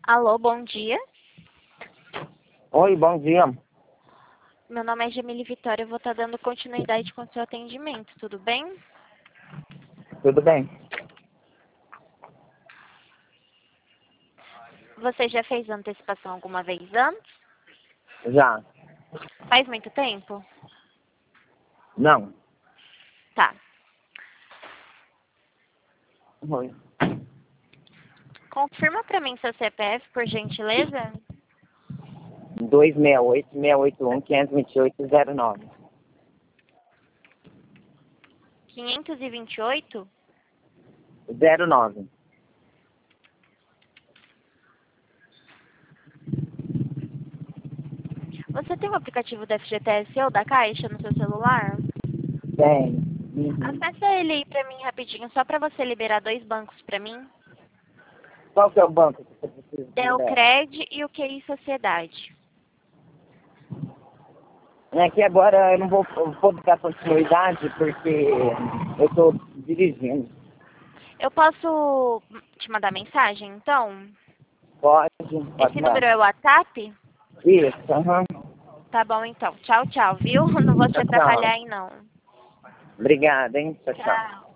Alô, bom dia. Oi, bom dia. Meu nome é Jamile Vitória, eu vou estar dando continuidade com o seu atendimento, tudo bem? Tudo bem? Você já fez antecipação alguma vez antes? Já. Faz muito tempo? Não. Tá. Oi. Confirma pra mim seu CPF, por gentileza. 268-681-528-09. 528? 09. Você tem o aplicativo do FGTS ou da Caixa no seu celular? Tem. Uhum. Acessa ele aí pra mim rapidinho, só pra você liberar 2 bancos pra mim. Qual que é o banco que você precisa de É o liberar? Cred e o QI Sociedade. É que agora eu não vou dar continuidade porque eu estou dirigindo. Eu posso te mandar mensagem, então? Pode Esse dar. número é o WhatsApp? Isso, aham. Tá bom, então. Tchau, tchau, viu? Não vou te Tchau, tchau. atrapalhar aí, não. Obrigada, hein? Tchau, tchau. Tchau.